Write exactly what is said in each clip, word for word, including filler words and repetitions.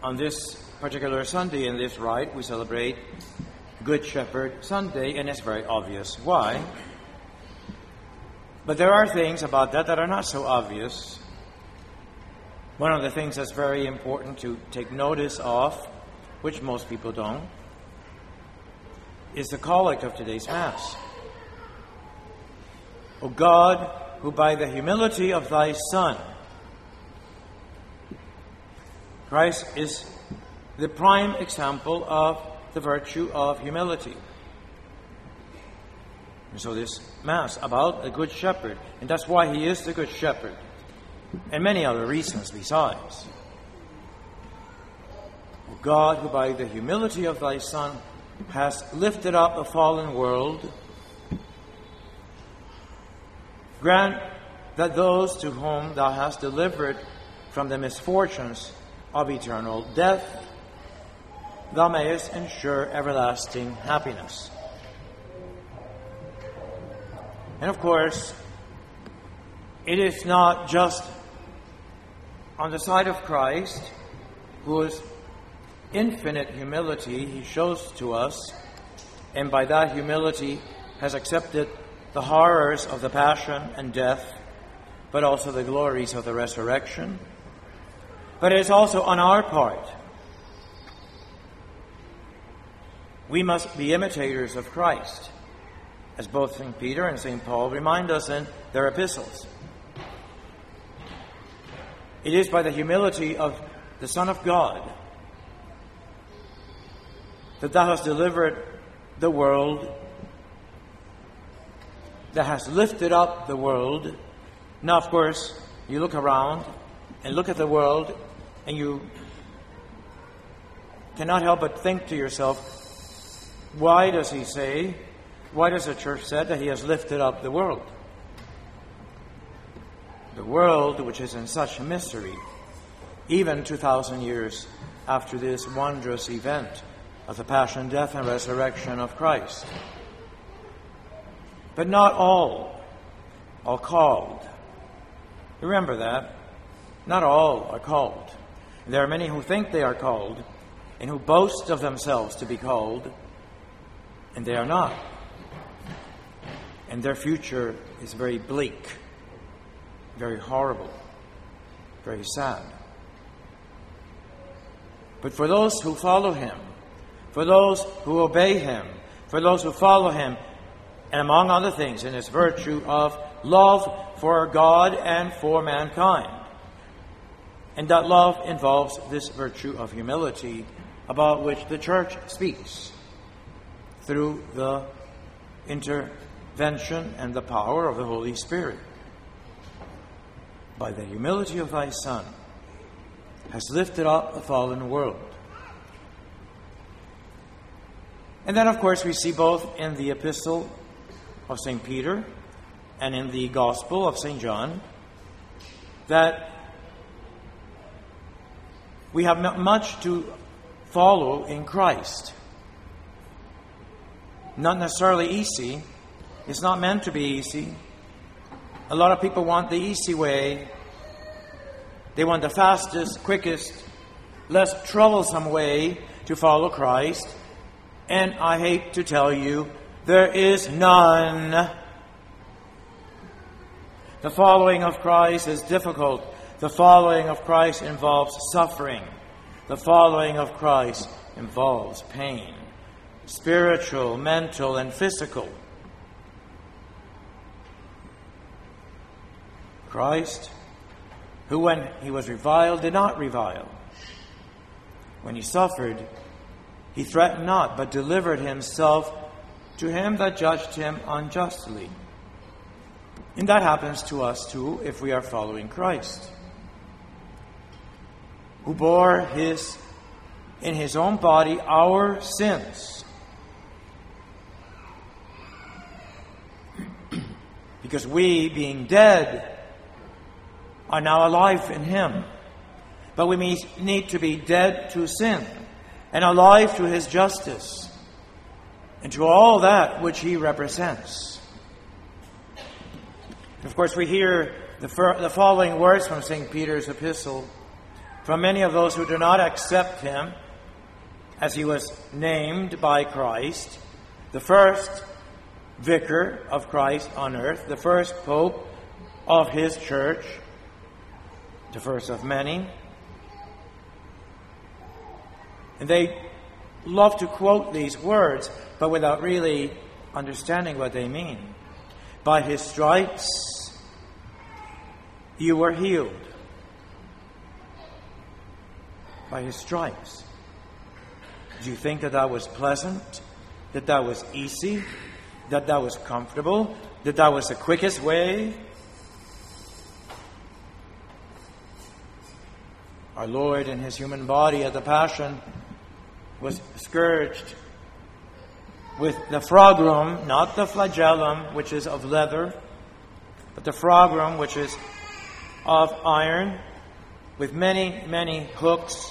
on this particular Sunday in this rite, we celebrate Good Shepherd Sunday, and it's very obvious why. But there are things about that that are not so obvious. One of the things that's very important to take notice of, which most people don't, is the collect of today's Mass. O God, who by the humility of thy Son, Christ is the prime example of the virtue of humility. And so this Mass about the Good Shepherd, and that's why he is the Good Shepherd, and many other reasons besides. O God, who by the humility of thy Son has lifted up a fallen world, grant that those to whom thou hast delivered from the misfortunes of eternal death, thou mayest ensure everlasting happiness. And of course, it is not just on the side of Christ, whose infinite humility he shows to us, and by that humility has accepted the horrors of the passion and death, but also the glories of the resurrection. But it is also on our part. We must be imitators of Christ, as both Saint Peter and Saint Paul remind us in their epistles. It is by the humility of the Son of God that thou hast delivered the world, that has lifted up the world. Now, of course, you look around and look at the world, and you cannot help but think to yourself, why does he say, why does the Church say that he has lifted up the world? The world which is in such misery, even two thousand years after this wondrous event of the passion, death, and resurrection of Christ. But not all are called. Remember that. Not all are called. There are many who think they are called and who boast of themselves to be called, and they are not. And their future is very bleak, very horrible, very sad. But for those who follow him, for those who obey him, for those who follow him, and among other things, in his virtue of love for God and for mankind. And that love involves this virtue of humility, about which the Church speaks through the intervention and the power of the Holy Spirit. By the humility of thy Son, has lifted up a fallen world. And then, of course, we see both in the epistle of Saint Peter and in the Gospel of Saint John that we have much to follow in Christ. Not necessarily easy. It's not meant to be easy. A lot of people want the easy way. They want the fastest, quickest, less troublesome way to follow Christ. And I hate to tell you, there is none. The following of Christ is difficult. The following of Christ involves suffering. The following of Christ involves pain, spiritual, mental, and physical. Christ, who when he was reviled did not revile. When he suffered, he threatened not, but delivered himself to him that judged him unjustly. And that happens to us too if we are following Christ, who bore his in his own body our sins, because we, being dead, are now alive in him. But we need to be dead to sin and alive to his justice and to all that which he represents. Of course, we hear the, the following words from Saint Peter's epistle from many of those who do not accept him as he was named by Christ, the first vicar of Christ on earth, the first pope of his church, the first of many. And they love to quote these words, but without really understanding what they mean. By his stripes you were healed. By his stripes. Do you think that that was pleasant? That that was easy? That that was comfortable? That that was the quickest way? Our Lord in his human body at the Passion was scourged with the fragrum, not the flagellum, which is of leather, but the fragrum, which is of iron, with many, many hooks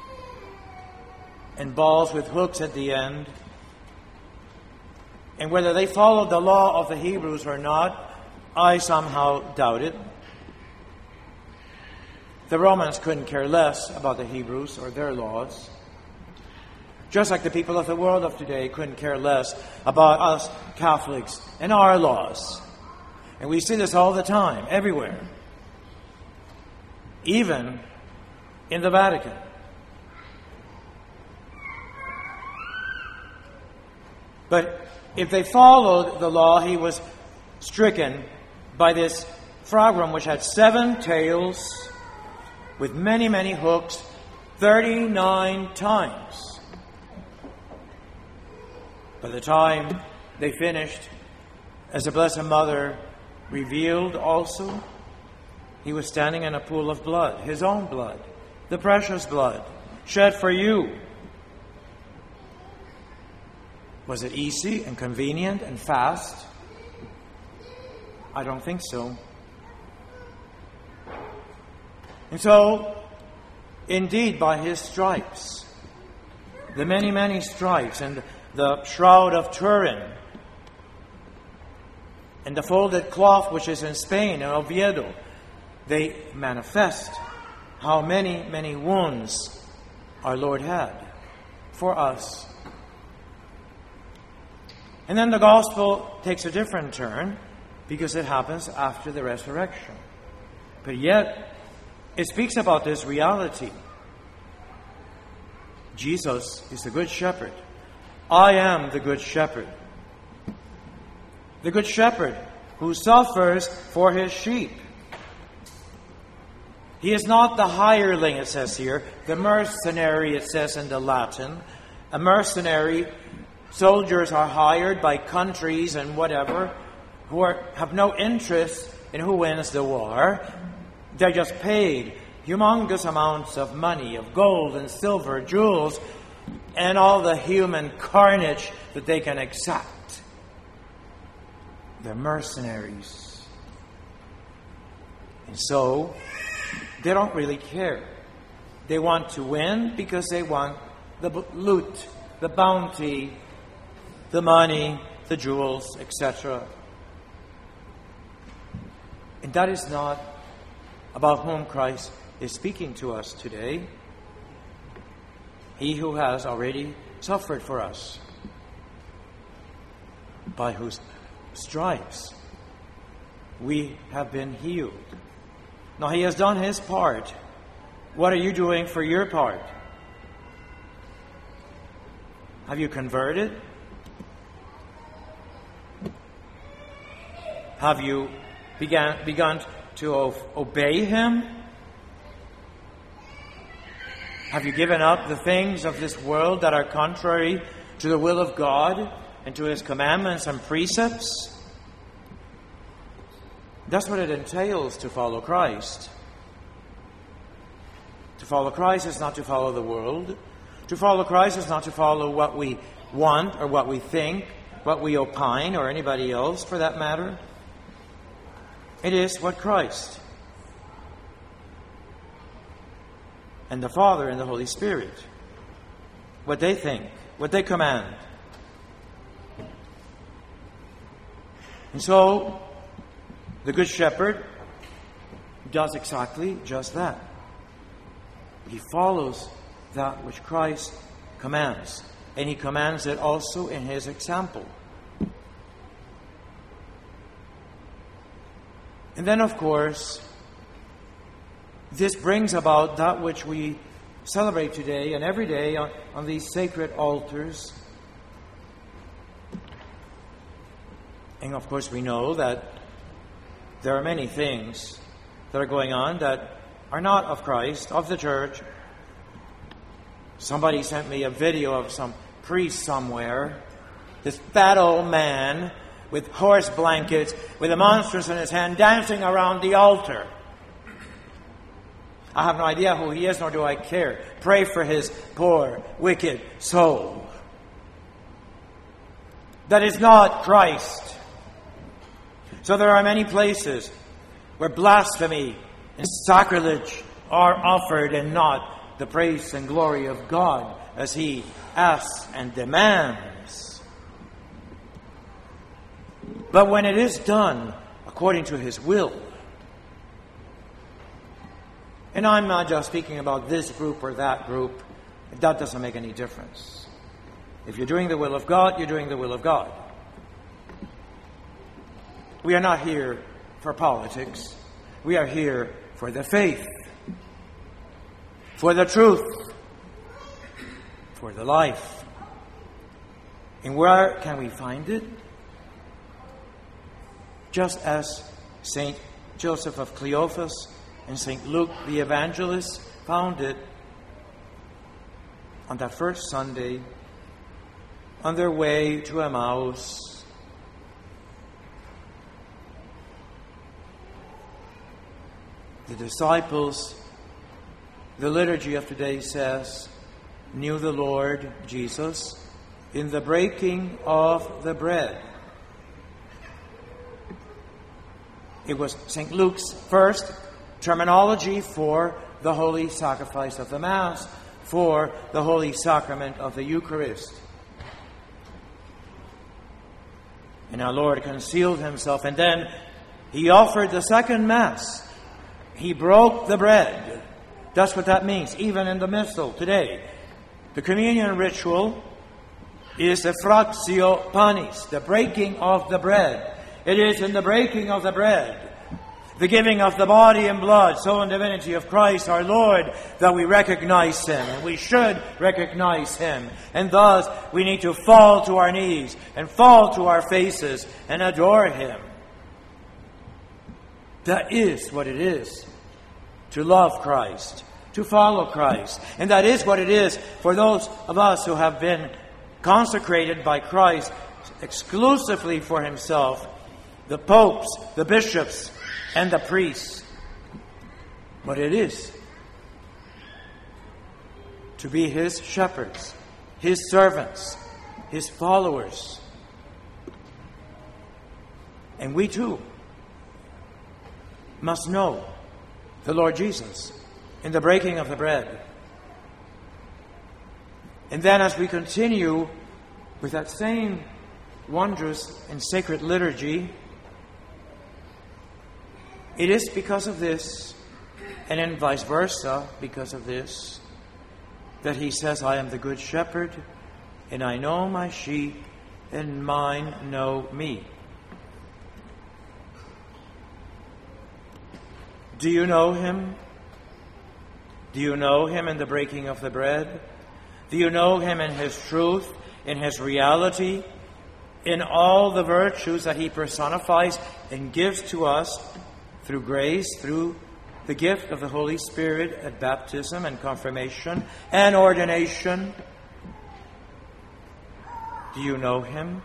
and balls with hooks at the end. And whether they followed the law of the Hebrews or not, I somehow doubt it. The Romans couldn't care less about the Hebrews or their laws. Just like the people of the world of today couldn't care less about us Catholics and our laws. And we see this all the time, everywhere. Even in the Vatican. But if they followed the law, he was stricken by this fragrum which had seven tails with many, many hooks, thirty-nine times. By the time they finished, as the Blessed Mother revealed also, he was standing in a pool of blood, his own blood, the precious blood, shed for you. Was it easy and convenient and fast? I don't think so. And so, indeed, by his stripes, the many, many stripes, and the shroud of Turin, and the folded cloth which is in Spain, in Oviedo, they manifest how many, many wounds our Lord had for us. And then the gospel takes a different turn because it happens after the resurrection. But yet, it speaks about this reality. Jesus is the Good Shepherd. I am the Good Shepherd. The Good Shepherd who suffers for his sheep. He is not the hireling, it says here, the mercenary, it says in the Latin. A mercenary, soldiers are hired by countries and whatever, who are, have no interest in who wins the war. They're just paid humongous amounts of money, of gold and silver, jewels, and all the human carnage that they can exact. They're mercenaries. And so, they don't really care. They want to win because they want the loot, the bounty, the money, the jewels, et cetera. And that is not about whom Christ is speaking to us today. He who has already suffered for us, by whose stripes we have been healed. Now, he has done his part. What are you doing for your part? Have you converted? Have you began, begun to obey him? Have you given up the things of this world that are contrary to the will of God and to his commandments and precepts? That's what it entails to follow Christ. To follow Christ is not to follow the world. To follow Christ is not to follow what we want or what we think, what we opine, or anybody else for that matter. It is what Christ and the Father and the Holy Spirit, what they think, what they command. And so, the Good Shepherd does exactly just that. he follows that which Christ commands. And he commands it also in his example. And then, of course, this brings about that which we celebrate today and every day on, on these sacred altars. And of course, we know that there are many things that are going on that are not of Christ, of the church. Somebody sent me a video of some priest somewhere, this fat old man with horse blankets, with a monstrance in his hand, dancing around the altar. I have no idea who he is, nor do I care. Pray for his poor, wicked soul. That is not Christ. So there are many places where blasphemy and sacrilege are offered and not the praise and glory of God as he asks and demands. But when it is done according to his will, and I'm not just speaking about this group or that group, that doesn't make any difference. If you're doing the will of God, you're doing the will of God. We are not here for politics. We are here for the faith, for the truth, for the life. And where can we find it? Just as Saint Joseph of Cleophas and Saint Luke the Evangelist found it on that first Sunday on their way to Emmaus. The disciples, the liturgy of today says, knew the Lord Jesus in the breaking of the bread. It was Saint Luke's first terminology for the holy sacrifice of the Mass, for the holy sacrament of the Eucharist. And our Lord concealed himself, and then he offered the second Mass. He broke the bread. That's what that means, even in the Missal today. The communion ritual is the fractio panis, the breaking of the bread. It is in the breaking of the bread, the giving of the body and blood, soul and divinity of Christ our Lord, that we recognize him. And we should recognize him. And thus we need to fall to our knees and fall to our faces and adore him. That is what it is to love Christ, to follow Christ. And that is what it is for those of us who have been consecrated by Christ exclusively for himself, the popes, the bishops, and the priests. But it is to be his shepherds, his servants, his followers. And we too must know the Lord Jesus in the breaking of the bread. And then as we continue with that same wondrous and sacred liturgy, it is because of this, and then vice versa, because of this, that he says, I am the good shepherd, and I know my sheep, and mine know me. Do you know him? Do you know him in the breaking of the bread? Do you know him in his truth, in his reality, in all the virtues that he personifies and gives to us through grace, through the gift of the Holy Spirit at baptism and confirmation and ordination? Do you know him?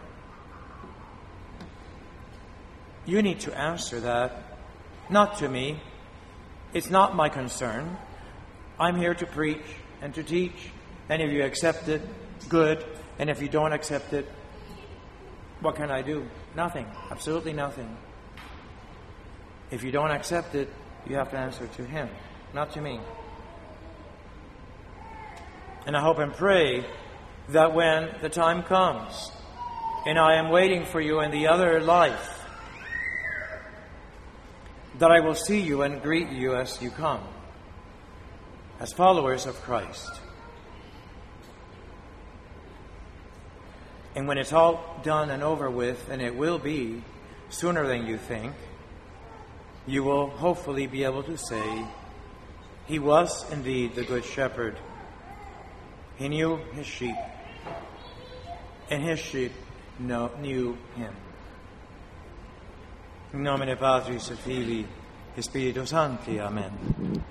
You need to answer that, not to me. It's not my concern. I'm here to preach and to teach. And if you accept it, good. And if you don't accept it, what can I do? Nothing. Absolutely nothing. If you don't accept it, you have to answer to him, not to me. And I hope and pray that when the time comes, and I am waiting for you in the other life, that I will see you and greet you as you come. as followers of Christ. And when it's all done and over with, and it will be sooner than you think, you will hopefully be able to say, he was indeed the Good Shepherd. He knew his sheep, and his sheep know, knew him. In nomine Patris et Filii et Spiritus Sancti. Amen.